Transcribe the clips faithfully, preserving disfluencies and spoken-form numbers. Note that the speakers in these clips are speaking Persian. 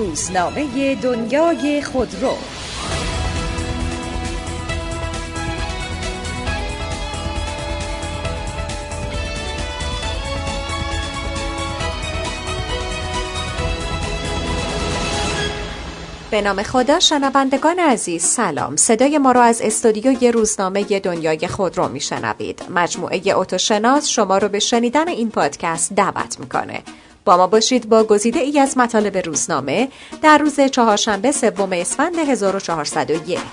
روزنامه دنیای خودرو. به نام خدا. شنوندگان عزیز سلام. صدای ما را از استودیوی روزنامه دنیای خودرو میشنوید. مجموعه اتوشناس شما رو به شنیدن این پادکست دعوت میکنه. با ما باشید با گزیده ای از مطالب روزنامه در روز چهارشنبه سوم اسفند هزار و چهارصد و یک.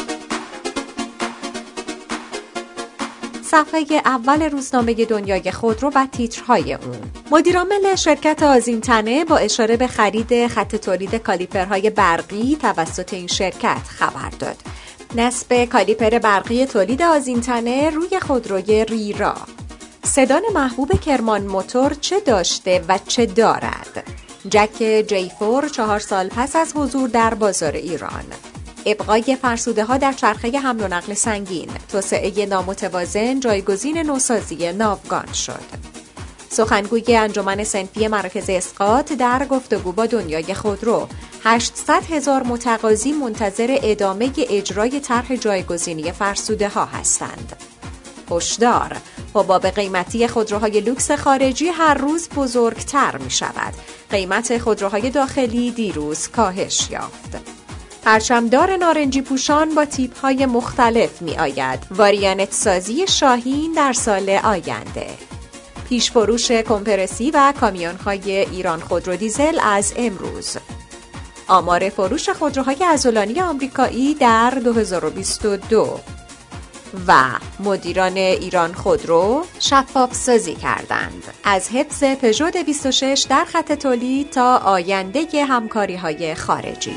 صفحه اول روزنامه دنیای خودرو و تیترهای اون. مدیرعامل شرکت آذین‌تنه با اشاره به خرید خط تولید کالیپرهای برقی توسط این شرکت خبر داد. نصب کالیپر برقی تولید آذین‌تنه روی خودروی ریرا. سدان محبوب کرمان موتور چه داشته و چه دارد؟ جک جی فور چهار سال پس از حضور در بازار ایران. ابقای فرسوده ها در چرخه حمل و نقل سنگین. توسعه نامتوازن جایگزین نوسازی ناوگان شد. سخنگوی انجمن صنفی مراکز اسقاط در گفتگو با دنیای خودرو. هشتصد هزار متقاضی منتظر ادامه اجرای طرح جایگزینی فرسوده ها هستند. هشدار: حباب قیمتی خودروهای لوکس خارجی هر روز بزرگتر می شود. قیمت خودروهای داخلی دیروز کاهش یافت. پرچمدار نارنجی پوشان با تیپ‌های مختلف می آید. واریانت سازی شاهین در سال آینده. پیش فروش کمپرسی و کامیون‌های ایران خودرو دیزل از امروز. آمار فروش خودروهای عضلانی آمریکایی در دو هزار و بیست و دو. و مدیران ایران خودرو شفاف سازی کردند از حفظ پژو دویست و شش در خط تولید تا آینده همکاری‌های خارجی.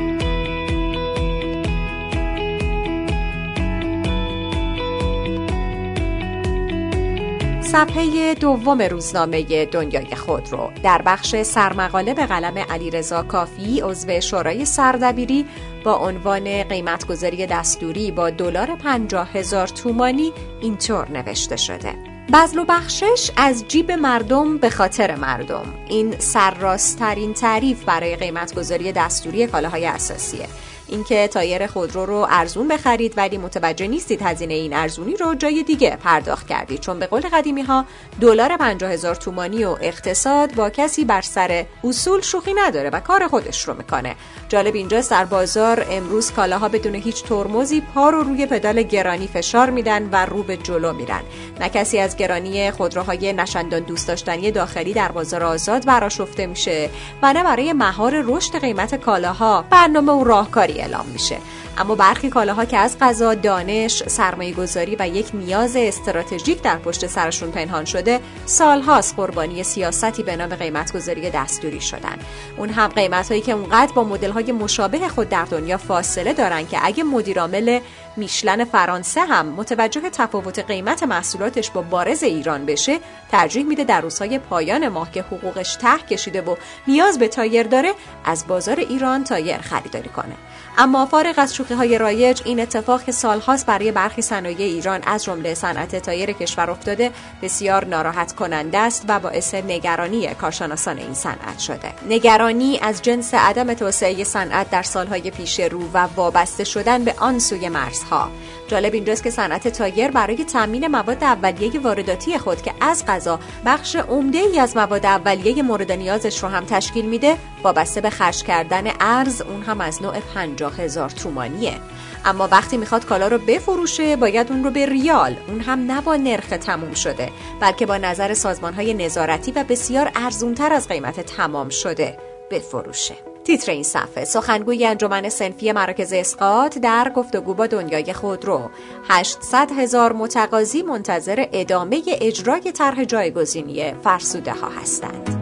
صفحه دوم روزنامه دنیای خودرو. در بخش سرمقاله به قلم علیرضا کافی عضو شورای سردبیری با عنوان قیمتگذاری دستوری با دلار پنجاه هزار تومانی اینطور نوشته شده: بذل و بخشش از جیب مردم به خاطر مردم. این سرراست‌ترین تعریف برای قیمتگذاری دستوری کالاهای اساسیه. اینکه تایر خودرو رو ارزون بخرید ولی متوجه نیستید هزینه این ارزونی رو جای دیگه پرداخت کردید، چون به قول قدیمی ها دلار پنجاه هزار تومانی و اقتصاد با کسی بر سر اصول شوخی نداره و کار خودش رو میکنه. جالب اینجاست در بازار امروز کالاها بدون هیچ ترمزی پا رو روی پدال گرانی فشار میدن و رو به جلو میرن. نه کسی از گرانی خودروهای نشندان دوست داشتنی داخلی در بازار آزاد برآشفته میشه و نه برای مهار رشد قیمت کالاها برنامه و راهکاری اعلام میشه. اما برخی کالاها که از قضا دانش، سرمایه‌گذاری و یک نیاز استراتژیک در پشت سرشون پنهان شده، سالهاست قربانی سیاستی به نام قیمتگذاری دستوری شدن. اون هم قیمتایی که اونقدر با مدل‌های مشابه خود در دنیا فاصله دارن که اگه مدیرعامل میشلن فرانسه هم متوجه تفاوت قیمت محصولاتش با بارز ایران بشه، ترجیح میده در روزهای پایان ماه که حقوقش ته کشیده و نیاز به تایر داره از بازار ایران تایر خریداری کنه. اما فارغ از شوخی‌های رایج، این اتفاق که سالهاست برای برخی صنایع ایران از جمله صنعت تایر کشور افتاده بسیار ناراحت کننده است و باعث نگرانی کارشناسان این صنعت شده. نگرانی از جنس عدم توسعه صنعت در سالهای پیش رو و وابسته شدن به آن سوی مرزها. جالب اینجاست که صنعت تایر برای تامین مواد اولیه وارداتی خود که از قضا بخش عمده‌ای از مواد اولیه مورد نیازش رو هم تشکیل میده، وابسته به خرج کردن ارز، اون هم از نوع پنجاه هزار تومانیه. اما وقتی میخواد کالا رو بفروشه باید اون رو به ریال، اون هم نه با نرخ تموم شده بلکه با نظر سازمان‌های نظارتی و بسیار ارزونتر از قیمت تمام شده بفروشه. تیتر این صفحه: سخنگوی انجمن صنفی مراکز اسقاط در گفتگو با دنیای خودرو. هشتصد هزار متقاضی منتظر ادامه اجرای طرح جایگزینی فرسوده ها هستند.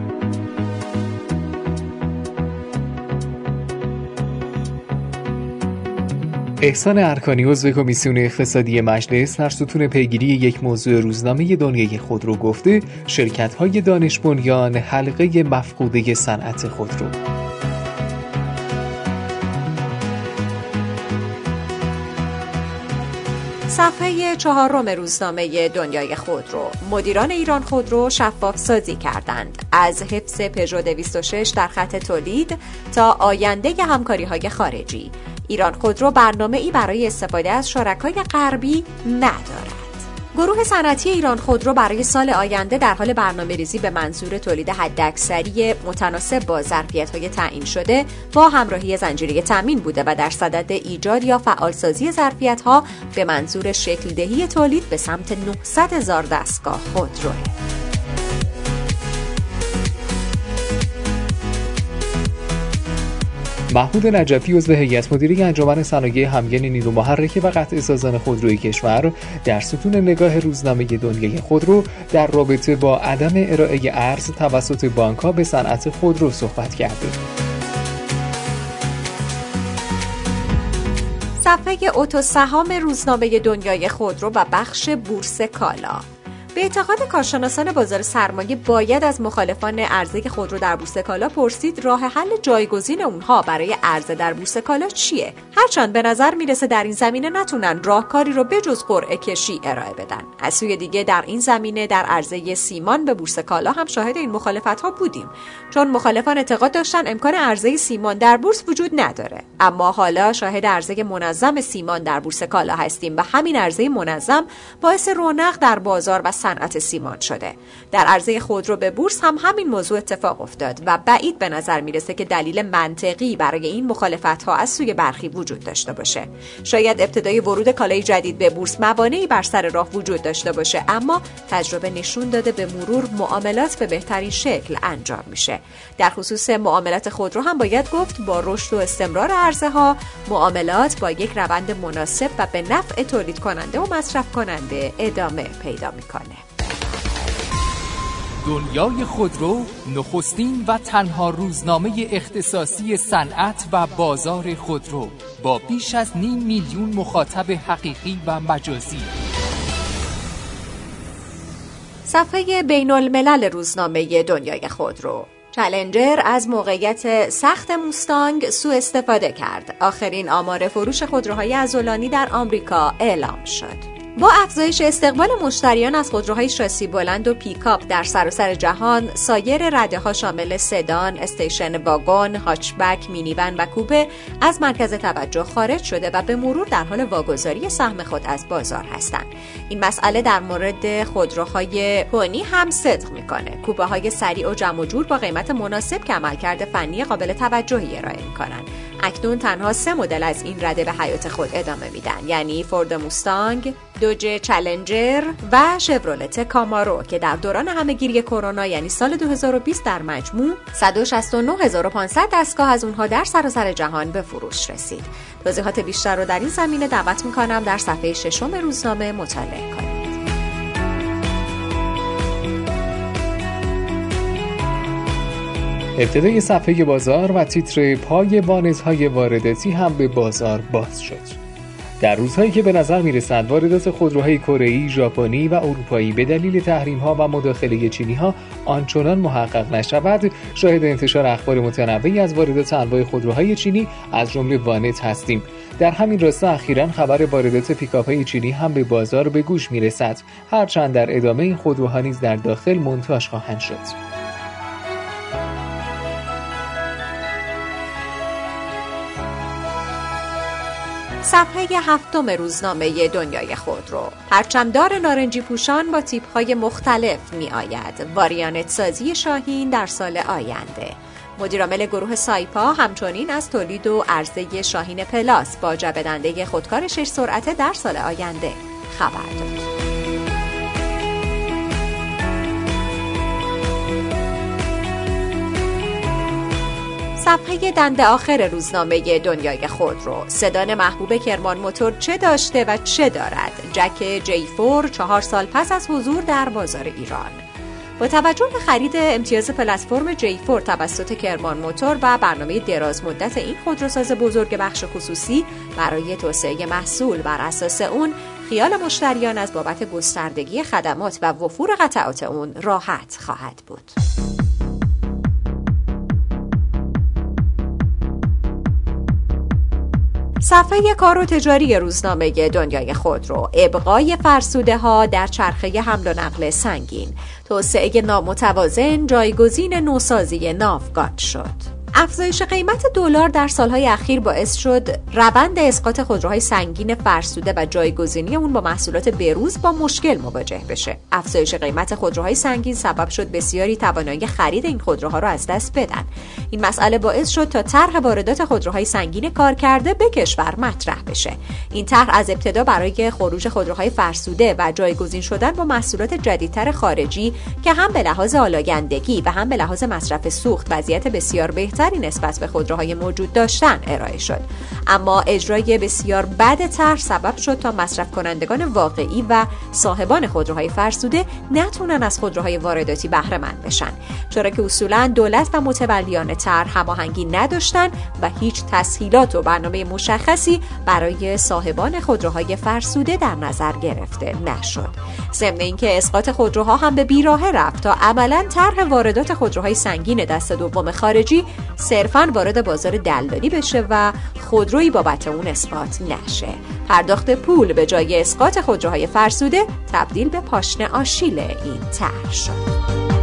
احسان ارکانی عضو کمیسیون اقتصادی مجلس در ستون پیگیری یک موضوع روزنامه دنیای خودرو گفته شرکت‌های دانش بنیان حلقه مفقوده صنعت خودرو. صفحه چهارم روزنامه دنیای خودرو: مدیران ایران خودرو شفاف سازی کردند از حفظ پژو دویست و شش در خط تولید تا آینده همکاری‌های خارجی. ایران خودرو برنامه‌ای برای استفاده از شرکای غربی ندارد. گروه صنعتی ایران خودرو برای سال آینده در حال برنامه‌ریزی به منظور تولید حداکثری متناسب با ظرفیت‌های تعیین شده با همراهی زنجیره تامین بوده و در صدد ایجاد یا فعالسازی ظرفیت‌ها به منظور شکل دهی تولید به سمت نهصد هزار دستگاه خودروه. محمود نجفی عضو هیئت مدیره انجمن صنایع همگن نیرو محرکه و قطع سازان خودروی کشور در ستون نگاه روزنامه دنیای خودرو در رابطه با عدم ارائه ارز توسط بانک‌ها به صنعت خودرو صحبت کرده. صفحه اتوسهام روزنامه دنیای خودرو و بخش بورس کالا: به اعتقاد کارشناسان بازار سرمایه باید از مخالفان عرضه خودرو در بورس کالا پرسید راه حل جایگزین اونها برای عرضه در بورس کالا چیه؟ هرچند به نظر میرسه در این زمینه نتونن راهکاری رو بجز قرعه کشی ارائه بدن. از سوی دیگه در این زمینه در عرضه سیمان به بورس کالا هم شاهد این مخالفت ها بودیم، چون مخالفان اعتقاد داشتن امکان عرضه سیمان در بورس وجود نداره. اما حالا شاهد عرضه منظم سیمان در بورس کالا هستیم و همین عرضه منظم باعث رونق در بازار و صنعت سیمان شده. در عرضه خودرو به بورس هم همین موضوع اتفاق افتاد و بعید به نظر میرسه که دلیل منطقی برای این مخالفت ها از سوی برخی وجود داشته باشه. شاید ابتدای ورود کالای جدید به بورس موانعی بر سر راه وجود داشته باشه، اما تجربه نشون داده به مرور معاملات به بهترین شکل انجام میشه. در خصوص معاملات خودرو هم باید گفت با رشد و استمرار عرضه ها، معاملات با یک روند مناسب و به نفع تولید کننده و مصرف کننده ادامه پیدا میکنه. دنیای خودرو نخستین و تنها روزنامه اختصاصی صنعت و بازار خودرو با بیش از نیم میلیون مخاطب حقیقی و مجازی. صفحه بین الملل روزنامه دنیای خودرو: چالنجر از موقعیت سخت موستانگ سوء استفاده کرد. آخرین آمار فروش خودروهای عضلانی در آمریکا اعلام شد. با افزایش استقبال مشتریان از خودروهای شاسی بلند و پیکاپ در سراسر جهان، سایر رده‌ها شامل سدان، استیشن واگن، هاچبک، مینیون و کوپه از مرکز توجه خارج شده و به مرور در حال واگذاری سهم خود از بازار هستند. این مسئله در مورد خودروهای پونی هم صدق میکنه. کوپه‌های سریع و جمع و جور با قیمت مناسب که عملکرد فنی قابل توجهی ارائه میکنن. اکنون تنها سه مدل از این رده به حیات خود ادامه میدن، یعنی فورد موستانگ، دوج چالنجر و شورولت کامارو که در دوران همهگیری کرونا یعنی سال دو هزار و بیست در مجموع صد و شصت و نه هزار و پانصد دستگاه از اونها در سراسر جهان به فروش رسید. توضیحات بیشتر رو در این زمینه دعوت میکنم در صفحه ششم روزنامه مطالعه کنید. ابتدای صفحه بازار و تیتر پای وانت‌های وارداتی هم به بازار باز شد. در روزهایی که به نظر می‌رسد واردات خودروهای کره‌ای، ژاپنی و اروپایی به دلیل تحریم‌ها و مداخله چینی‌ها آنچنان محقق نشود، شاهد انتشار اخبار متنوعی از واردات انواع خودروهای چینی از جمله وانت هستیم. در همین راستا اخیراً خبر واردات پیکاپ‌های چینی هم به بازار به گوش می‌رسد، هرچند در ادامه این خودروها نیز در داخل مونتاژ خواهند شد. صفحه هفتم روزنامه دنیای خودرو: پرچمدار نارنجی پوشان با تیپ‌های مختلف می آید. واریانت سازی شاهین در سال آینده. مدیرعامل گروه سایپا همچنین از تولید و عرضه شاهین پلاس با جبه‌دنده خودکار شش سرعته در سال آینده خبر داد. صفحه دنده آخر روزنامه دنیای خودرو: سدان محبوب کرمان موتور چه داشته و چه دارد؟ جک جی فور چهار سال پس از حضور در بازار ایران. با توجه به خرید امتیاز پلتفرم جی فور توسط کرمان موتور و برنامه دراز مدت این خودروساز بزرگ بخش خصوصی برای توسعه محصول بر اساس اون، خیال مشتریان از بابت گستردگی خدمات و وفور قطعات اون راحت خواهد بود. صفحه کار و تجاری روزنامه دنیای خودرو: ابقای فرسوده ها در چرخه حمل و نقل سنگین، توسعه نامتوازن جایگزین نوسازی ناوگان شد. افزایش قیمت دلار در سالهای اخیر باعث شد روند اسقاط خودروهای سنگین فرسوده و جایگزینی اون با محصولات بروز با مشکل مواجه بشه. افزایش قیمت خودروهای سنگین سبب شد بسیاری توانایی خرید این خودروها را از دست بدن. این مسئله باعث شد تا طرح واردات خودروهای سنگین کارکرده به کشور مطرح بشه. این طرح از ابتدا برای خروج خودروهای فرسوده و جایگزین شدن با محصولات جدیدتر خارجی که هم به لحاظ آلایندگی و هم به لحاظ مصرف سوخت وضعیت بسیار بهتر نسبت به خودروهای موجود داشتن ارائه شد، اما اجرای بسیار بد طرح سبب شد تا مصرف کنندگان واقعی و صاحبان خودروهای فرسوده نتونن از خودروهای وارداتی بهره مند بشن، چرا که اصولاً دولت و متولیان طرح هماهنگی نداشتن و هیچ تسهیلات و برنامه مشخصی برای صاحبان خودروهای فرسوده در نظر گرفته نشد. ضمن اینکه اسقاط خودروها هم به بیراهه رفت تا عملاً طرح واردات خودروهای سنگین دست دوم خارجی صرفاً وارد بازار دلالی بشه و خودرویی بابت اون اسقاط نشه. پرداخت پول به جای اسقاط خودروهای فرسوده تبدیل به پاشنه آشیل این طرح شد.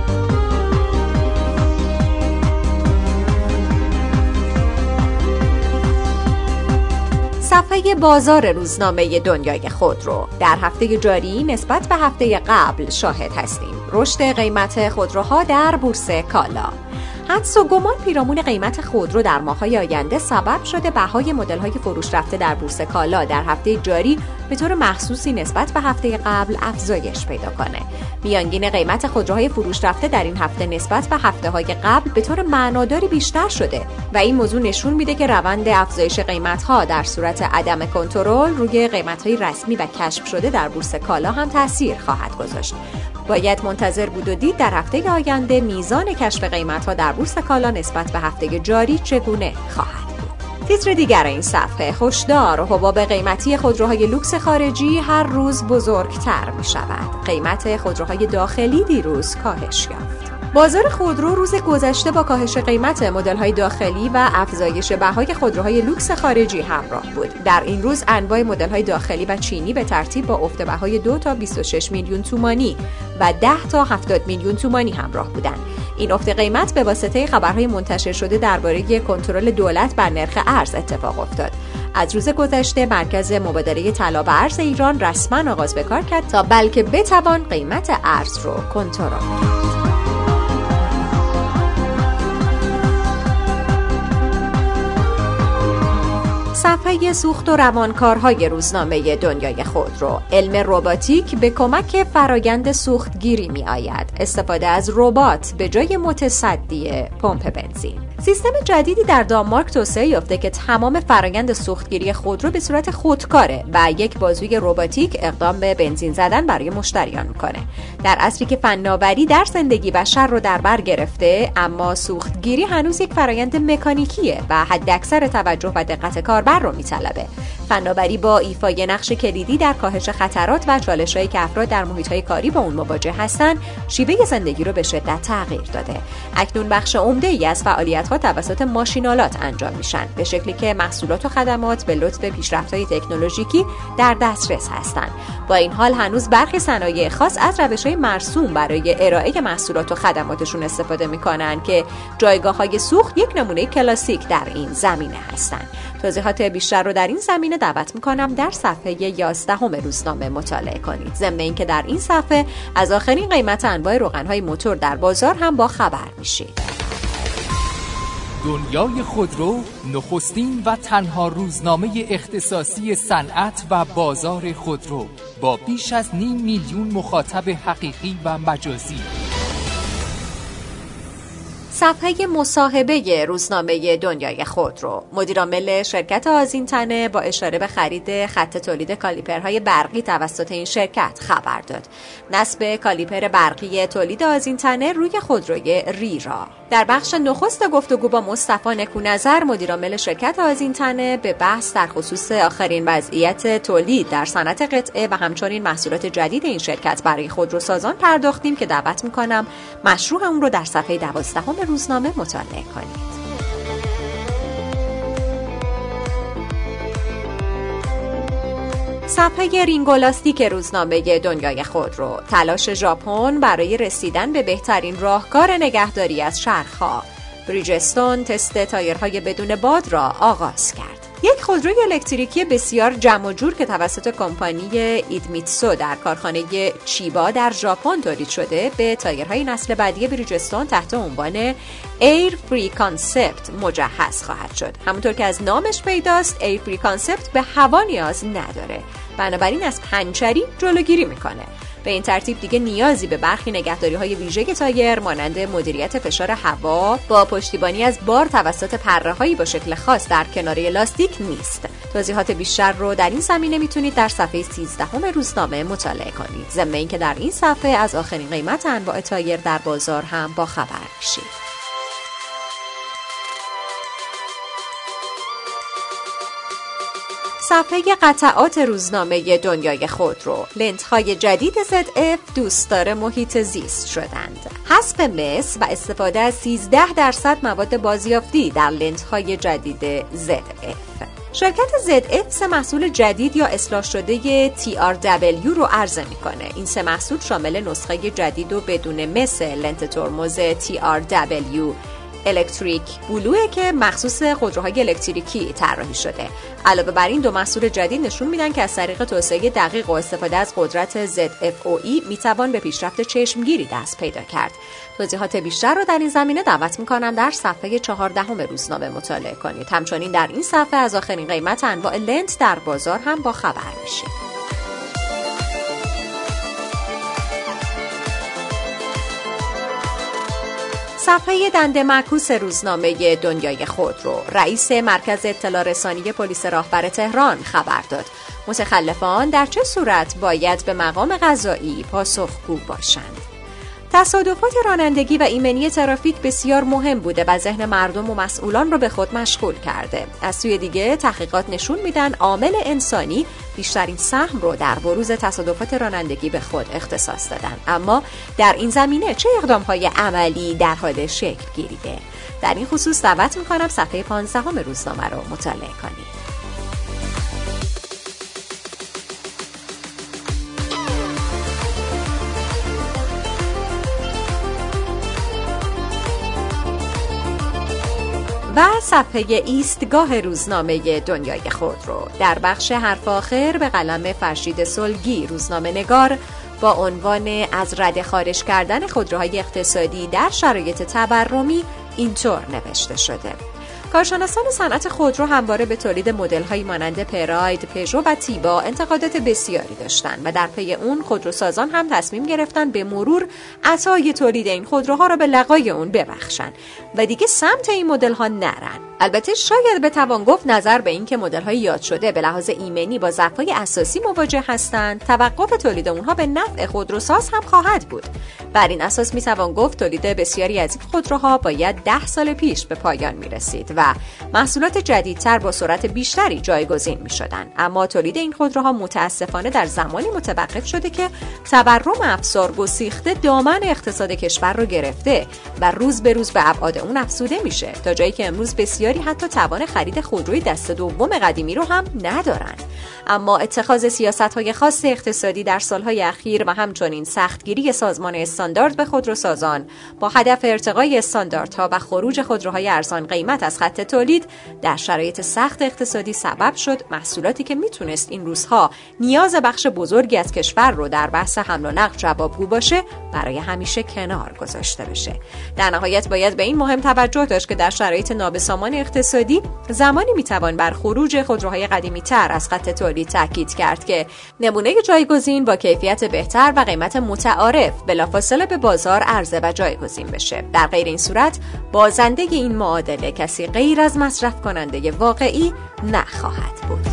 صفحه بازار روزنامه دنیای خودرو: در هفته جاری نسبت به هفته قبل شاهد هستیم رشد قیمت خودروها در بورس کالا. حدس و گمان پیرامون قیمت خودرو در ماه‌های آینده سبب شده بهای مدل‌های فروش رفته در بورس کالا در هفته جاری به طور مخصوصی نسبت به هفته قبل افزایش پیدا کنه. میانگین قیمت خودروهای فروش رفته در این هفته نسبت به هفته‌های قبل به طور معناداری بیشتر شده و این موضوع نشون میده که روند افزایش قیمت‌ها در صورت عدم کنترل روی قیمت‌های رسمی و کشف شده در بورس کالا هم تاثیر خواهد گذاشت. باید منتظر بود و دید در هفته آینده میزان کشف قیمت‌ها در بورس کالا نسبت به هفته جاری چگونه خواهد بود. تیتر دیگر این صفحه: هشدار، حباب قیمتی خودروهای لوکس خارجی هر روز بزرگتر می شود. قیمت خودروهای داخلی دیروز کاهش یافت. بازار خودرو روز گذشته با کاهش قیمت مدل‌های داخلی و افزایش بهای خودروهای لوکس خارجی همراه بود. در این روز انواع مدل‌های داخلی و چینی به ترتیب با افت بهای دو تا بیست و شش میلیون تومانی و ده تا هفتاد میلیون تومانی همراه بودند. این افت قیمت به واسطه خبرهای منتشر شده درباره کنترل دولت بر نرخ ارز اتفاق افتاد. از روز گذشته مرکز مبادله طلا و ارز ایران رسما آغاز به کار کرد تا بلکه بتوان قیمت ارز رو کنترل کرد. صفحه سوخت و روانکارهای روزنامه دنیای خودرو: علم رباتیک به کمک فرایند سوختگیری می آید. استفاده از ربات به جای متصدی پمپ بنزین. سیستم جدیدی در دانمارک توسعه یافته که تمام فرایند سوختگیری خودرو به صورت خودکاره و یک بازوی رباتیک اقدام به بنزین زدن برای مشتریان میکنه. در عصری که فناوری در زندگی بشر رو در بر گرفته، اما سوختگیری هنوز یک فرایند مکانیکیه و حداکثر توجه و دقت کاربر رو میطلبه. فناوری با ایفای نقش کلیدی در کاهش خطرات و چالش‌هایی که افراد در محیط‌های کاری با اون مواجه هستند، شیوه زندگی رو به شدت تغییر داده. اکنون بخش عمده‌ای از فعالیت‌ها توسط ماشین‌آلات انجام میشن، به شکلی که محصولات و خدمات به لطف پیشرفت‌های تکنولوژیکی در دسترس هستند. با این حال هنوز برخی صنایع خاص از روش‌های مرسوم برای ارائه محصولات و خدماتشون استفاده می‌کنن که جایگاه‌های سوخت یک نمونه کلاسیک در این زمینه هستند. توضیحات بیشتر رو در این زمینه دعوت میکنم در صفحه یازدهم روزنامه مطالعه کنید. ضمن اینکه در این صفحه از آخرین قیمت انواع روغن‌های موتور در بازار هم با خبر میشید. دنیای خودرو نخستین و تنها روزنامه اختصاصی صنعت و بازار خودرو با بیش از نیم میلیون مخاطب حقیقی و مجازی. صفحه مصاحبه روزنامه دنیای خودرو: مدیرعامل شرکت آذین‌تنه با اشاره به خرید خط تولید کالیپرهای برقی توسط این شرکت خبر داد. نصب کالیپر برقی تولید آذین‌تنه روی خودروی ریرا. در بخش نخست گفتگو با مصطفی نکونظر، مدیرعامل شرکت آذین‌تنه، به بحث در خصوص آخرین وضعیت تولید در صنعت قطعه و همچنین محصولات جدید این شرکت برای خودروسازان پرداختیم که دعوت می‌کنم مشروع اون رو در صفحه دوازدهم روزنامه مطالعه کنید. صفحه رینگولاستیک روزنامه دنیای خودرو، تلاش ژاپن برای رسیدن به بهترین راهکار نگهداری از شرخ‌ها. بریجستون تست تایرهای بدون باد را آغاز کرد. یک خودروی الکتریکی بسیار جمع و جور که توسط کمپانی ایدمیتسو در کارخانه چیبا در ژاپن تولید شده به تایرهای نسل بعدی بریجستون تحت عنوان ایر فری کانسپت مجهز خواهد شد. همونطور که از نامش پیداست، ایر فری کانسپت به هوا نیاز نداره، بنابراین از پنچری جلوگیری میکنه. به این ترتیب دیگه نیازی به برخی نگهداری‌های ویژه تایر مانند مدیریت فشار هوا با پشتیبانی از بار توسط پره‌هایی با شکل خاص در کناره لاستیک نیست. توضیحات بیشتر رو در این زمینه میتونید در صفحه سیزدهم روزنامه مطالعه کنید. ضمن اینکه در این صفحه از آخرین قیمت انواع تایر در بازار هم با خبر میشید. صفحه قطعات روزنامه دنیای خودرو، لنزهای جدید زد اف دوستدار محیط زیست شدند. حذف مس و استفاده از سیزده درصد مواد بازیافتی در لنزهای جدید زد اف. شرکت زد اف سه محصول جدید یا اصلاح شده تی آر دبلیو رو عرضه میکنه. این سه محصول شامل نسخه جدید و بدون مس لنز ترمز تی آر دبلیو الکتریک بلوه که مخصوص خودروهای الکتریکی طراحی شده. علاوه بر این دو محصول جدید نشون میدن که از طریق توسعه دقیق و استفاده از قدرت زد اف او ای میتوان به پیشرفت چشمگیری دست پیدا کرد. توضیحات بیشتر رو در این زمینه دعوت میکنم در صفحه چهاردهم روزنامه مطالعه کنید. همچنین در این صفحه از آخرین قیمت انواع لنز در بازار هم با خبر میشید. صفحه دنده معکوس روزنامه دنیای خودرو، رئیس مرکز اطلاع رسانی پلیس راهبر تهران خبر داد متخلفان در چه صورت باید به مقام قضایی پاسخگو باشند. تصادفات رانندگی و ایمنی ترافیک بسیار مهم بوده و ذهن مردم و مسئولان رو به خود مشغول کرده. از سوی دیگه تحقیقات نشون میدن عامل انسانی بیشترین سهم رو در بروز تصادفات رانندگی به خود اختصاص دادن. اما در این زمینه چه اقدام‌های عملی در حال شکل گیریه؟ در این خصوص دعوت میکنم صفحه پانزدهم روزنامه رو مطالعه کنید. و صفحه ایستگاه روزنامه دنیای خودرو، در بخش حرف آخر به قلم فرشید سلگی روزنامه نگار با عنوان از رده خارج کردن خودروهای اقتصادی در شرایط تورمی اینطور نوشته شده: کارشناسان صنعت خودرو همواره به تولید مدل‌هایی مانند پراید، پژو و تیبا انتقادات بسیاری داشتند و در پی اون خودروسازان هم تصمیم گرفتن به مرور عطای تولید این خودروها را به لقای اون ببخشن و دیگه سمت این مدل‌ها نرن. البته شاید بتوان گفت نظر به این که مدل‌های یاد شده به لحاظ ایمنی با ضعف‌های اساسی مواجه هستند، توقف تولید اونها به نفع خودروساز هم خواهد بود. بر این اساس میتوان گفت تولید بسیاری از این خودروها باید ده سال پیش به پایان میرسید و محصولات جدیدتر با سرعت بیشتری جایگزین میشدن. اما تولید این خودروها متاسفانه در زمانی متوقف شده که تورم افزار گسیخته دامن اقتصاد کشور رو گرفته و روز به روز به ابعاد اون افزوده میشه، تا جایی که امروز بسیاری حتی توان خرید خودروی دست دوم قدیمی رو هم ندارن. اما اتخاذ سیاست‌های خاص اقتصادی در سالهای اخیر و همچنین سختگیری سازمان استاندارد به خودروسازان با هدف ارتقای استانداردها و خروج خودروهای ارزان قیمت از خط تولید در شرایط سخت اقتصادی سبب شد محصولاتی که میتونست این روزها نیاز بخش بزرگی از کشور رو در بحث حمل و نقل جوابگو باشه برای همیشه کنار گذاشته بشه. در نهایت باید به این مهم توجه داشت که در شرایط نابسامان اقتصادی زمانی میتوان بر خروج خودروهای قدیمی تر از خط تولید تاکید کرد که نمونه جایگزین با کیفیت بهتر و قیمت متعارف بلافاصله به بازار عرضه و جایگزین بشه. در غیر این صورت بازنده این معادله کسی غیر از مصرف کننده واقعی نخواهد بود.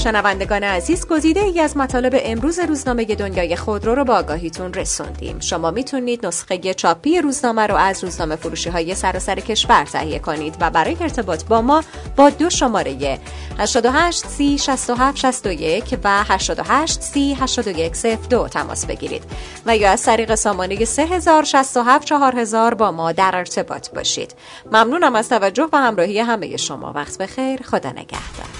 شنوندگان عزیز، گزیده ای از مطالب امروز روزنامه دنیای خودرو رو با آگاهیتون رسوندیم. شما میتونید نسخه چاپی روزنامه رو از روزنامه فروشی های سراسر کشور تهیه کنید و برای ارتباط با ما با دو شماره هشتاد و هشت سی شصت و هفت شصت و یک و هشتاد و هشت سی هشتاد و یک صفر دو تماس بگیرید و یا از طریق سامانه سه هزار شصت و هفت چهار هزار با ما در ارتباط باشید. ممنونم از توجه و همراهی همه شما. وقت بخیر. خدا نگهدار.